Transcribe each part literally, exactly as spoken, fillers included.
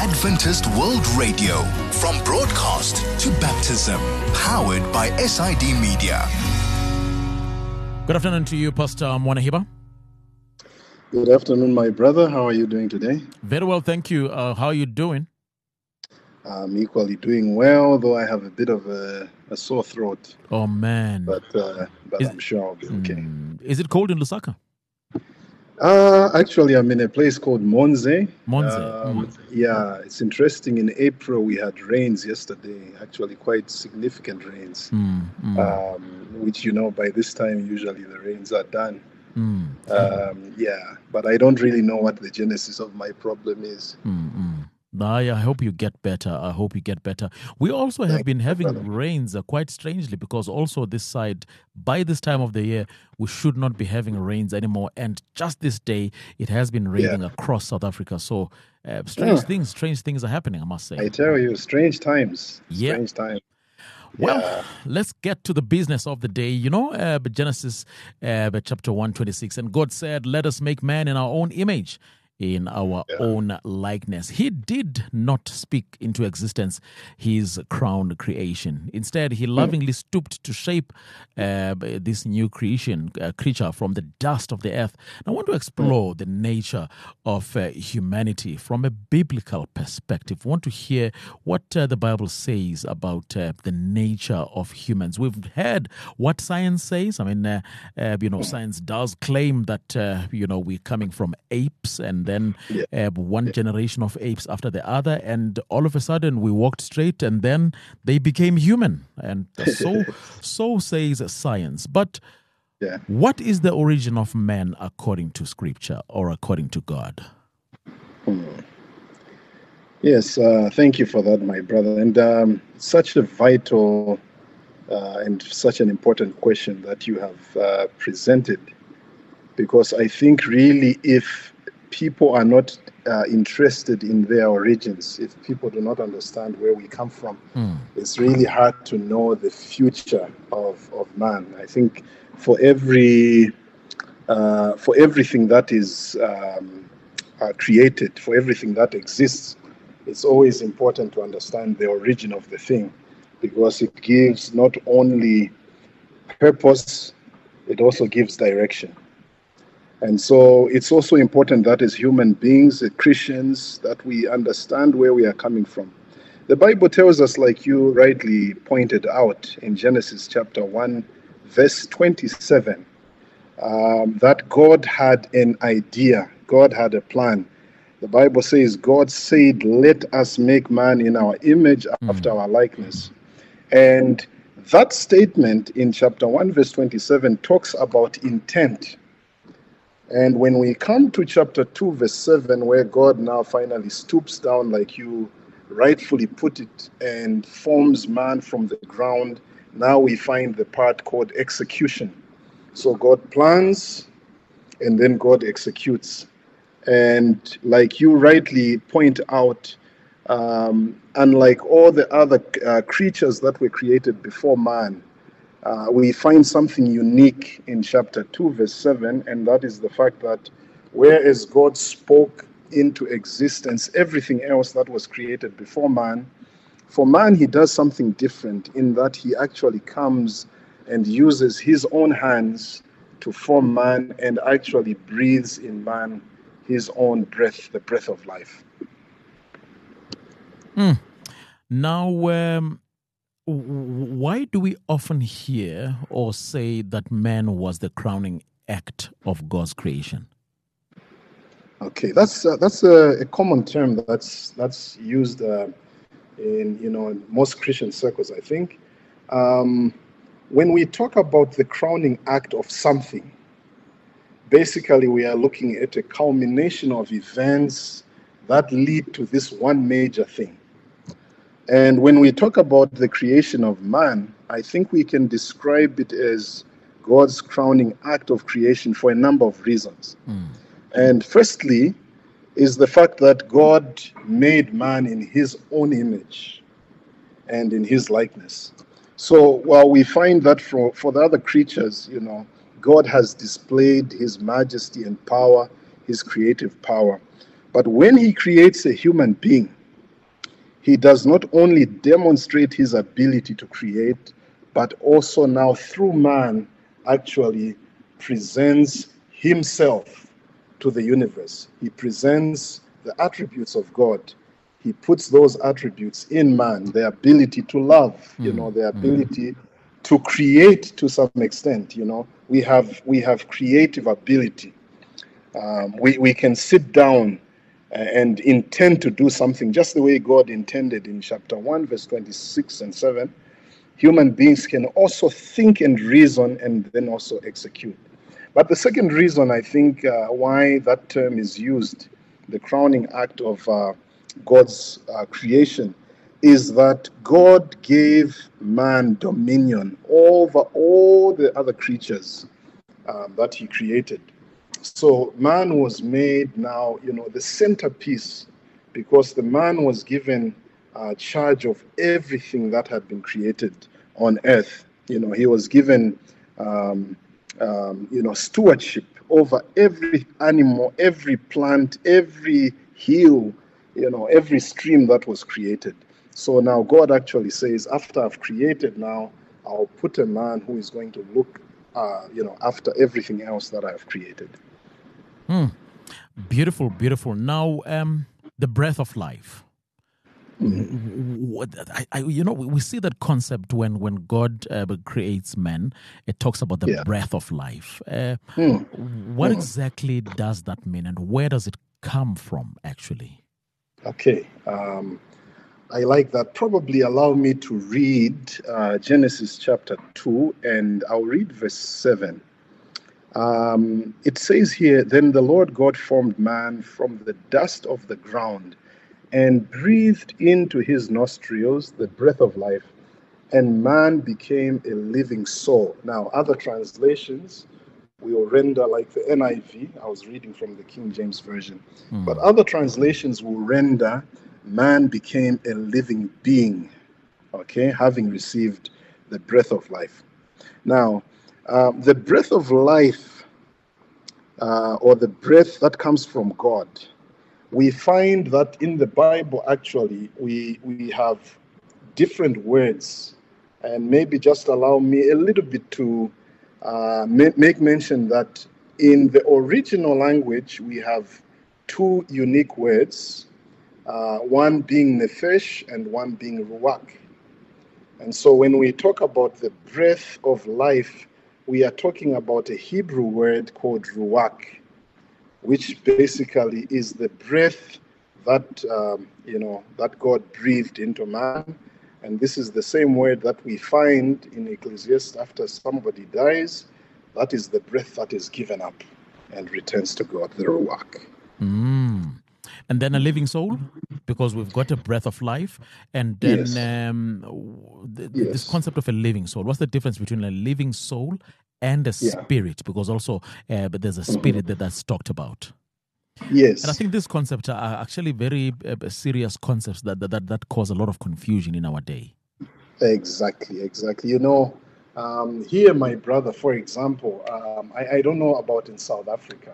Adventist World Radio, from broadcast to baptism, powered by S I D Media. Good afternoon to you, Pastor Mwanahiba. Good afternoon, my brother. How are you doing today? Very well, thank you. Uh, how are you doing? I'm equally doing well, though I have a bit of a, a sore throat. Oh, man. But uh, but Is- I'm sure I'll be okay. Mm, is it cold in Lusaka? Uh, actually, I'm in a place called Monze. Monze. Um, Mm. Yeah, it's interesting. In April, we had rains yesterday, actually quite significant rains, Mm, mm, um, which, you know, by this time, usually the rains are done. mm, Um, yeah, but I don't really know what the genesis of my problem is. mm, mm. I I hope you get better. I hope you get better. We also have Thank been you, having brother. rains uh, quite strangely, because also this side, by this time of the year, we should not be having rains anymore. And just this day, it has been raining across South Africa. So uh, strange Yeah. things, strange things are happening, I must say. I tell you, strange times. Yeah. Strange times. Well, Yeah. let's get to the business of the day. You know, uh, Genesis uh, chapter one twenty-six, and God said, "Let us make man in our own image, in our Yeah. own likeness." He did not speak into existence his crowned creation. Instead, he lovingly stooped to shape uh, this new creation, uh, creature from the dust of the earth. And I want to explore the nature of uh, humanity from a biblical perspective. I want to hear what uh, the Bible says about uh, the nature of humans. We've heard what science says. I mean, uh, uh, you know, science does claim that, uh, you know, we're coming from apes, and then Yeah. uh, one generation of apes after the other, and all of a sudden we walked straight, and then they became human. And so, so says science. But Yeah. what is the origin of man according to Scripture or according to God? Yes, uh, thank you for that, my brother. And um, such a vital uh, and such an important question that you have uh, presented, because I think really if people are not uh, interested in their origins, if people do not understand where we come from, Mm. it's really hard to know the future of, of man. I think for every uh, for everything that is um, uh, created, for everything that exists, it's always important to understand the origin of the thing, because it gives not only purpose, it also gives direction. And so it's also important that as human beings, as Christians, that we understand where we are coming from. The Bible tells us, like you rightly pointed out in Genesis chapter one, verse twenty-seven, um, that God had an idea, God had a plan. The Bible says, God said, "Let us make man in our image, after our likeness." And that statement in chapter one, verse twenty-seven, talks about intent. And when we come to chapter two, verse seven, where God now finally stoops down, like you rightfully put it, and forms man from the ground, now we find the part called execution. So God plans, and then God executes. And like you rightly point out, um, unlike all the other uh, creatures that were created before man, uh, we find something unique in chapter two, verse seven, and that is the fact that whereas God spoke into existence everything else that was created before man, for man he does something different in that he actually comes and uses his own hands to form man and actually breathes in man his own breath, the breath of life. Mm. Now, um, w- why do we often hear or say that man was the crowning act of God's creation? Okay, that's uh, that's a, a common term that's that's used uh, in you know in most Christian circles, I think. Um, when we talk about the crowning act of something, basically we are looking at a culmination of events that lead to this one major thing. And when we talk about the creation of man, I think we can describe it as God's crowning act of creation for a number of reasons. Mm. And firstly is the fact that God made man in his own image and in his likeness. So while we find that for, for the other creatures, you know, God has displayed his majesty and power, his creative power. But when he creates a human being, he does not only demonstrate his ability to create, but also now through man actually presents himself to the universe. He presents the attributes of God. He puts those attributes in man, the ability to love, mm. you know, the ability mm. to create to some extent, you know. We have we have creative ability. Um, we, we can sit down and intend to do something just the way God intended in chapter one, verse twenty-six and seven. Human beings can also think and reason and then also execute. But the second reason I think uh, why that term is used, the crowning act of uh, God's uh, creation, is that God gave man dominion over all the other creatures uh, that he created. So man was made now, you know, the centerpiece, because the man was given uh, charge of everything that had been created on earth. You know, he was given, um, um, you know, stewardship over every animal, every plant, every hill, you know, every stream that was created. So now God actually says, after I've created now, I'll put a man who is going to look, uh, you know, after everything else that I've created. Hmm. Beautiful, beautiful. Now, um, the breath of life. Mm-hmm. What, I, I, you know, we see that concept when when God uh, creates man. It talks about the yeah. breath of life. Uh, mm. What mm. exactly does that mean, and where does it come from, actually? Okay, um, I like that. Probably allow me to read uh, Genesis chapter two, and I'll read verse seven. Um, it says here, then the Lord God formed man from the dust of the ground and breathed into his nostrils the breath of life, and man became a living soul. Now, other translations will render, like the N I V, I was reading from the King James Version, mm. but other translations will render man became a living being, okay, having received the breath of life. Now, Uh, the breath of life, uh, or the breath that comes from God, we find that in the Bible, actually, we, we have different words. And maybe just allow me a little bit to uh, ma- make mention that in the original language, we have two unique words, uh, one being nephesh and one being ruach. And so when we talk about the breath of life, we are talking about a Hebrew word called ruach, which basically is the breath that, um, you know, that God breathed into man. And this is the same word that we find in Ecclesiastes after somebody dies. That is the breath that is given up and returns to God, the ruach. Mm. And then a living soul, because we've got a breath of life. And then yes. um, th- yes. this concept of a living soul. What's the difference between a living soul and a yeah. spirit? Because also uh, but there's a spirit mm-hmm. that, that's talked about. Yes. And I think these concepts are actually very uh, serious concepts that, that, that cause a lot of confusion in our day. Exactly, exactly. You know, um, here, my brother, for example, um, I, I don't know about in South Africa.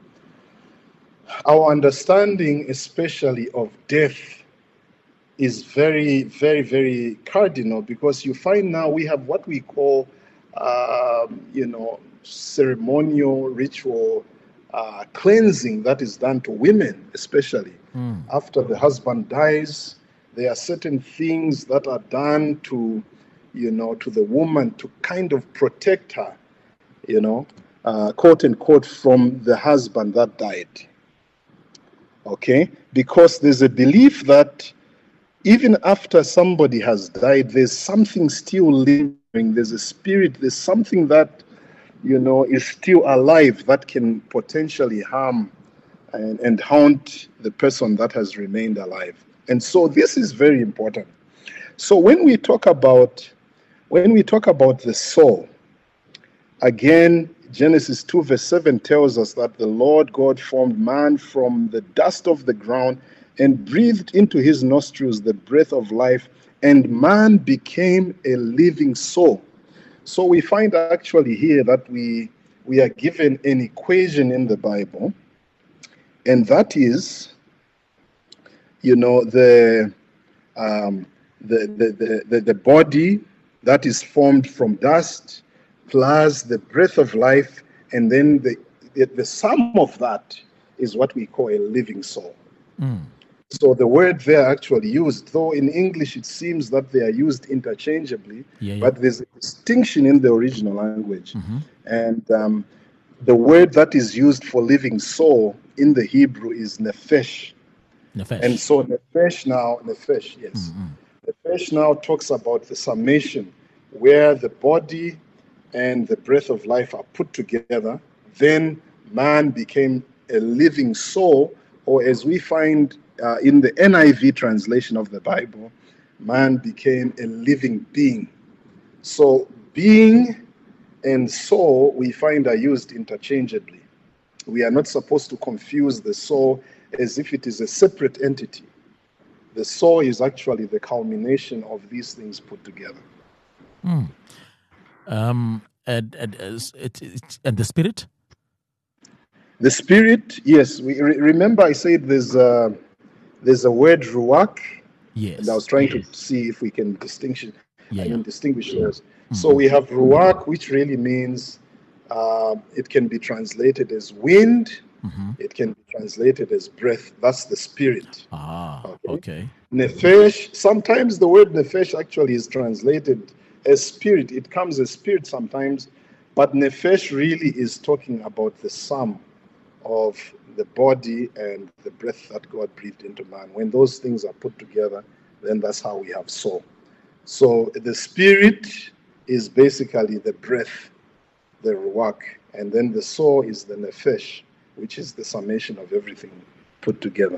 Our understanding, especially of death, is very, very, very cardinal, because you find now we have what we call, um, you know, ceremonial, ritual uh, cleansing that is done to women, especially. Mm. After the husband dies, there are certain things that are done to, you know, to the woman to kind of protect her, you know, uh, quote unquote, from the husband that died. Okay, because there's a belief that even after somebody has died, there's something still lingering. There's a spirit, there's something that, you know, is still alive that can potentially harm and, and haunt the person that has remained alive. And so this is very important. So when we talk about, when we talk about the soul, again, Genesis two verse seven tells us that the Lord God formed man from the dust of the ground and breathed into his nostrils the breath of life, and man became a living soul. So we find actually here that we, we are given an equation in the Bible, and that is, you know, the, um, the, the, the, the, the body that is formed from dust, plus the breath of life, and then the, the, the sum of that is what we call a living soul. Mm. So the word there actually used, though in English it seems that they are used interchangeably, Yeah, yeah. but there's a distinction in the original language. Mm-hmm. And um, the word that is used for living soul in the Hebrew is nephesh. Nefesh. And so nephesh now, nephesh, yes. Mm-hmm. Nephesh now talks about the summation where the body and the breath of life are put together. Then man became a living soul, or as we find uh, in the N I V translation of the Bible, man became a living being. So being and soul we find are used interchangeably. We are not supposed to confuse the soul as if it is a separate entity. The soul is actually the culmination of these things put together. Mm. Um, and, and, uh, it, it, and the spirit? The spirit, yes. We re- remember I said there's a, there's a word ruach, Yes. and I was trying to see if we can distinguish. Yeah, I yeah. mean, distinguish those. Mm-hmm. So we have ruach, which really means uh, it can be translated as wind. Mm-hmm. It can be translated as breath. That's the spirit. Ah, Okay. okay. Nephesh, sometimes the word nephesh actually is translated as spirit. It comes as spirit sometimes, but nephesh really is talking about the sum of the body and the breath that God breathed into man. When those things are put together, then that's how we have soul. So the spirit is basically the breath, the ruach, and then the soul is the nephesh, which is the summation of everything put together.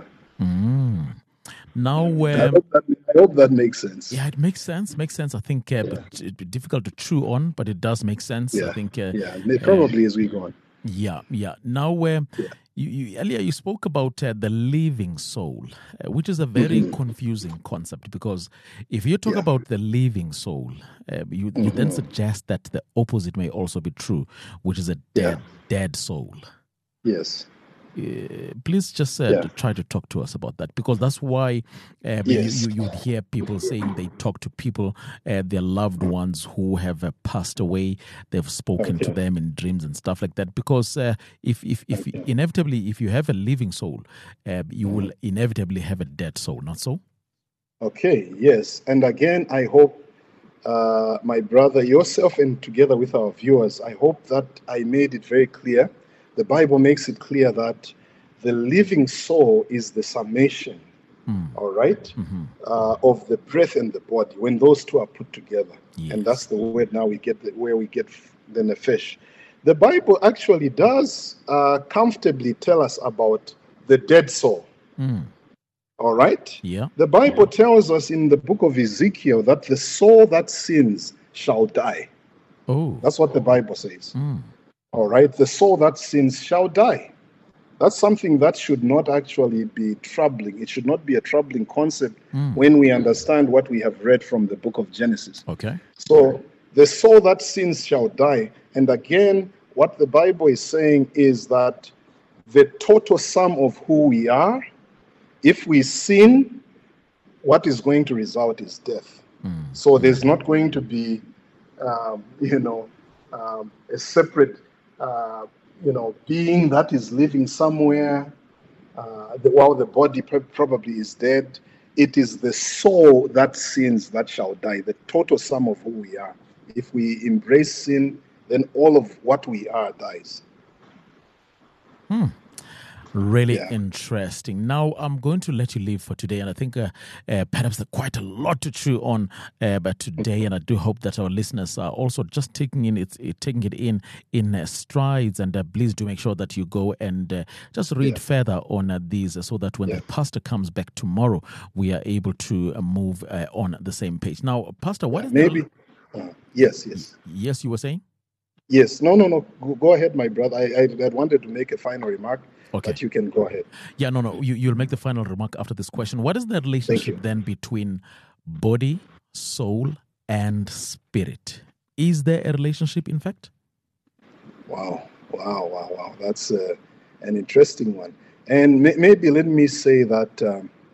Mm. Now, I um, hope that, I hope that makes sense. yeah, it makes sense. Makes sense. I think, uh, but it'd be difficult to chew on, but it does make sense. Yeah, I think. Uh, yeah, it probably as we go on. Yeah, yeah. Now, uh, Yeah. you, you earlier you spoke about uh, the living soul, uh, which is a very Mhm. confusing concept, because if you talk Yeah. about the living soul, uh, you you then suggest that the opposite may also be true, which is a dead dead soul. Yes. Uh, please just uh, Yeah. to try to talk to us about that, because that's why um, Yes. you, you you'd hear people saying they talk to people, uh, their loved ones who have uh, passed away. They've spoken to Okay. them in dreams and stuff like that. Because uh, if if if Okay. inevitably if you have a living soul, uh, you will inevitably have a dead soul. Not so? Okay. Yes. And again, I hope, uh, my brother, yourself, and together with our viewers, I hope that I made it very clear. The Bible makes it clear that the living soul is the summation, Mm. all right, Mm-hmm. uh, of the breath and the body when those two are put together. Yes. And that's the word now we get the, where we get the nephesh. The Bible actually does uh, comfortably tell us about the dead soul. Mm. All right? Yeah. The Bible tells us in the book of Ezekiel that the soul that sins shall die. Oh. That's what the Bible says. Mm. All right? The soul that sins shall die. That's something that should not actually be troubling. It should not be a troubling concept Mm. when we understand what we have read from the book of Genesis. Okay. So the soul that sins shall die. And again, what the Bible is saying is that the total sum of who we are, if we sin, what is going to result is death. Mm. So there's not going to be, um, you know, um, a separate, uh, you know, being that is living somewhere uh, the, while the body pr- probably is dead. It is the soul that sins that shall die, the total sum of who we are. If we embrace sin, then all of what we are dies. Hmm. Really Yeah. interesting. Now, I'm going to let you leave for today, and I think uh, uh, perhaps there's quite a lot to chew on uh, but today, and I do hope that our listeners are also just taking in it, taking it in in uh, strides. And uh, please do make sure that you go and uh, just read Yeah. further on uh, these, uh, so that when Yeah. the pastor comes back tomorrow, we are able to uh, move uh, on the same page. Now, Pastor, what is Maybe. the... Uh, yes, yes. Yes, you were saying? Yes. No, no, no. Go, go ahead, my brother. I, I, I wanted to make a final remark, Okay. but you can go ahead. Yeah, no, no. You, you'll make the final remark after this question. What is the relationship you. then between body, soul, and spirit? Is there a relationship, in fact? Wow, wow, wow, wow. That's uh, an interesting one. And may, maybe let me say that um,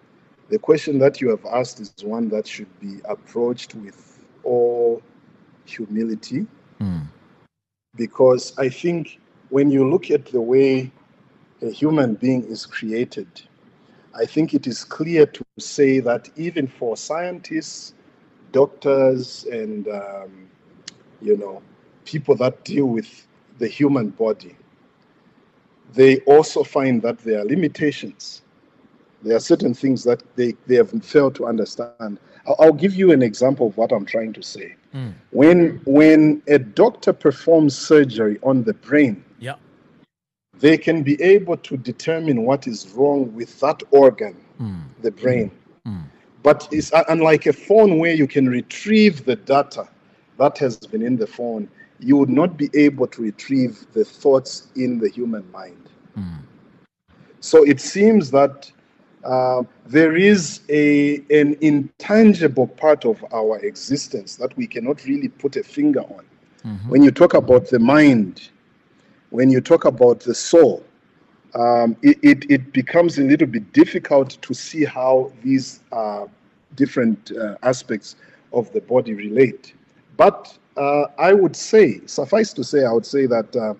the question that you have asked is one that should be approached with all humility, Mm. because I think when you look at the way a human being is created, I think it is clear to say that even for scientists, doctors, and um, you know, people that deal with the human body, they also find that there are limitations. There are certain things that they, they have failed to understand. I'll, I'll give you an example of what I'm trying to say. Mm. When when a doctor performs surgery on the brain, Yeah. they can be able to determine what is wrong with that organ, Mm. the brain. Mm. But it's uh, unlike a phone where you can retrieve the data that has been in the phone, you would not be able to retrieve the thoughts in the human mind. Mm. So it seems that uh, there is a an intangible part of our existence that we cannot really put a finger on. Mhm. When you talk about the mind, when you talk about the soul, um, it, it, it becomes a little bit difficult to see how these uh, different uh, aspects of the body relate. But uh, I would say, suffice to say, I would say that uh,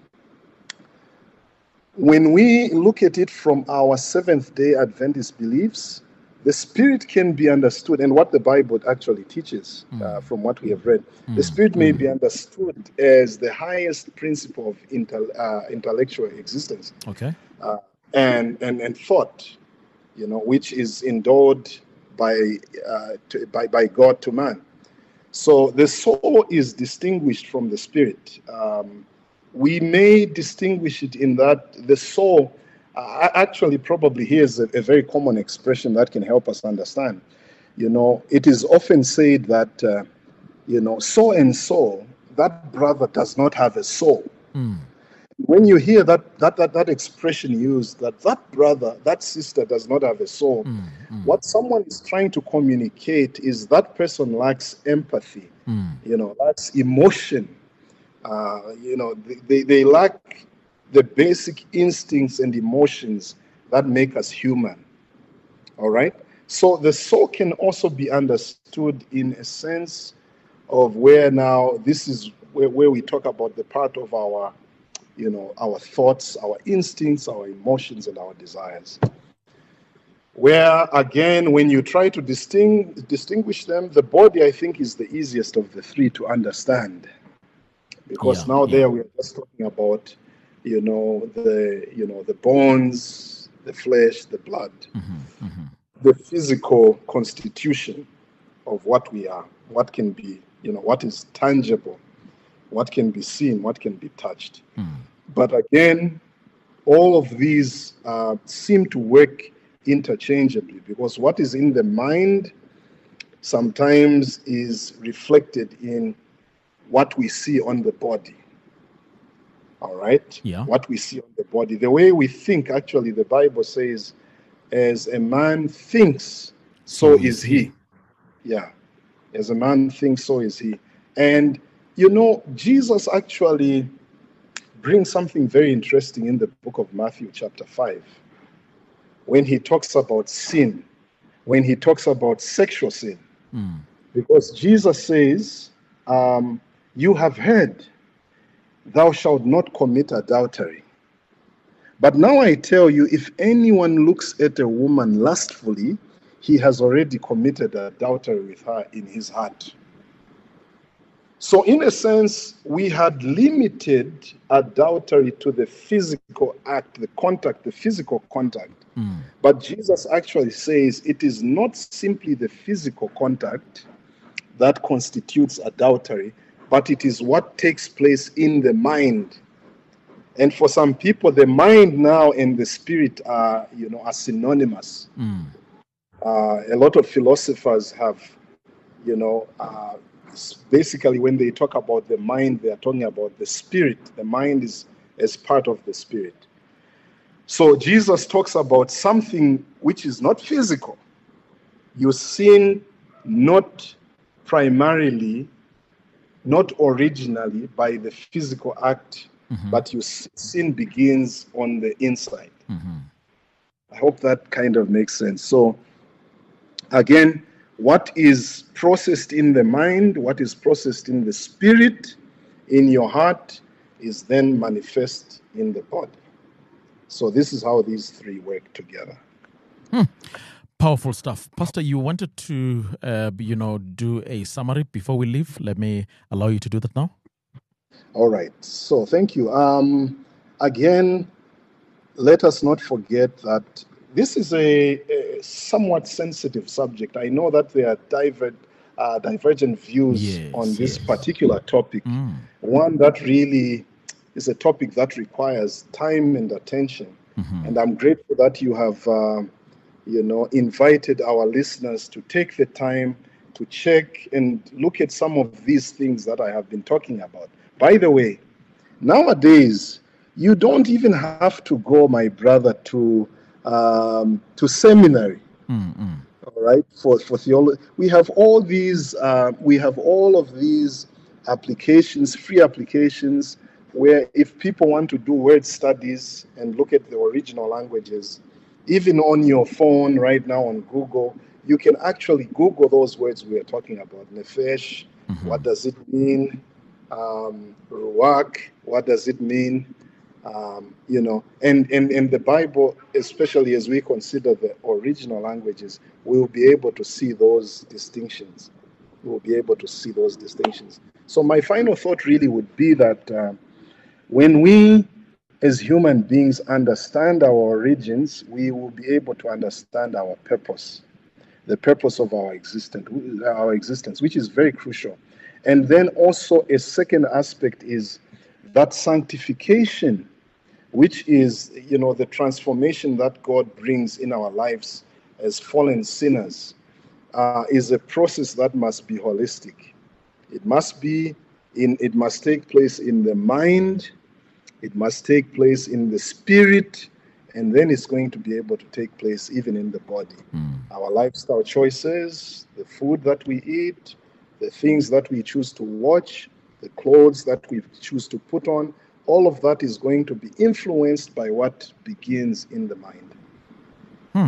when we look at it from our Seventh-day Adventist beliefs, the spirit can be understood, and what the Bible actually teaches, uh, from what we have read, the spirit may be understood as the highest principle of intel, uh, intellectual existence Okay. uh, and, and and thought, you know, which is endowed by uh, to, by by God to man. So the soul is distinguished from the spirit. Um, we may distinguish it in that the soul, uh, actually probably here's a, a very common expression that can help us understand. You know, it is often said that, uh, you know, so and so, that brother does not have a soul. Mm. When you hear that, that, that, that expression used, that that brother, that sister does not have a soul, Mm. Mm. what someone is trying to communicate is that person lacks empathy, Mm. you know, lacks emotion. Uh, you know, they, they, they lack the basic instincts and emotions that make us human. All right? So the soul can also be understood in a sense of where now this is where, where we talk about the part of our, you know, our thoughts, our instincts, our emotions, and our desires. Where, again, when you try to disting, distinguish them, the body, I think, is the easiest of the three to understand. Because Yeah, now yeah. there we are just talking about, you know, the, you know, the bones, the flesh, the blood, Mm-hmm. Mm-hmm. the physical constitution of what we are, what can be, you know, what is tangible, what can be seen, what can be touched. Mm. But again, all of these uh, seem to work interchangeably, because what is in the mind sometimes is reflected in what we see on the body. All right? Yeah. What we see on the body. The way we think, actually, the Bible says, as a man thinks, so, So is is he. he. Yeah. As a man thinks, so is he. And, you know, Jesus actually brings something very interesting in the book of Matthew, chapter five, when he talks about sin, when he talks about sexual sin. Mm. Because Jesus says, um, you have heard, thou shalt not commit adultery. But now I tell you, if anyone looks at a woman lustfully, he has already committed adultery with her in his heart. So in a sense, we had limited adultery to the physical act, the contact, the physical contact. Mm. But Jesus actually says it is not simply the physical contact that constitutes adultery, but it is what takes place in the mind. And for some people, the mind now and the spirit are, you know, are synonymous. Mm. Uh, a lot of philosophers have, you know, uh, basically when they talk about the mind, they are talking about the spirit. The mind is as part of the spirit. So Jesus talks about something which is not physical. You sin not primarily, not originally by the physical act, Mm-hmm. but your sin begins on the inside. Mm-hmm. I hope that kind of makes sense. So Again, what is processed in the mind, what is processed in the spirit, in your heart, is then manifest in the body. So this is how these three work together. Hmm. Powerful stuff. Pastor, you wanted to, uh, you know, do a summary before we leave. Let me allow you to do that now. All right. So thank you. Um, again, let us not forget that this is a, a somewhat sensitive subject. I know that there are diver, uh, divergent views yes, on this yes. particular topic. Mm. One that really is a topic that requires time and attention. Mm-hmm. And I'm grateful that you have, uh, you know, invited our listeners to take the time to check and look at some of these things that I have been talking about. By the way, nowadays, you don't even have to go, my brother, to um, to seminary. Mm-hmm. All right, for for theology, we have all these. Uh, we have all of these applications, free applications, where if people want to do word studies and look at the original languages, even on your phone right now on Google, you can actually Google those words we are talking about. Nefesh, mm-hmm. What does it mean? Um, Ruach, what does it mean? Um, you know, and, and, and the Bible, especially as we consider the original languages, we will be able to see those distinctions. We will be able to see those distinctions. So my final thought really would be that uh, when we as human beings understand our origins, we will be able to understand our purpose, the purpose of our existence, our existence, which is very crucial. And then also a second aspect is that sanctification, which is, you know, the transformation that God brings in our lives as fallen sinners, uh, is a process that must be holistic. It must be in, it must take place in the mind, it must take place in the spirit, and then it's going to be able to take place even in the body. Mm. Our lifestyle choices, the food that we eat, the things that we choose to watch, the clothes that we choose to put on, all of that is going to be influenced by what begins in the mind. Hmm.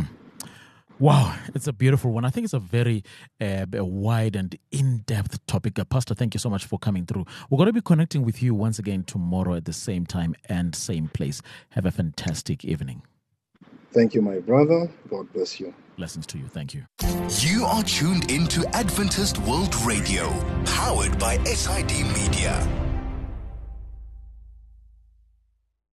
Wow, it's a beautiful one. I think it's a very uh, a wide and in-depth topic. Uh, Pastor, thank you so much for coming through. We're going to be connecting with you once again tomorrow at the same time and same place. Have a fantastic evening. Thank you, my brother. God bless you. Blessings to you. Thank you. You are tuned into Adventist World Radio, powered by S I D Media.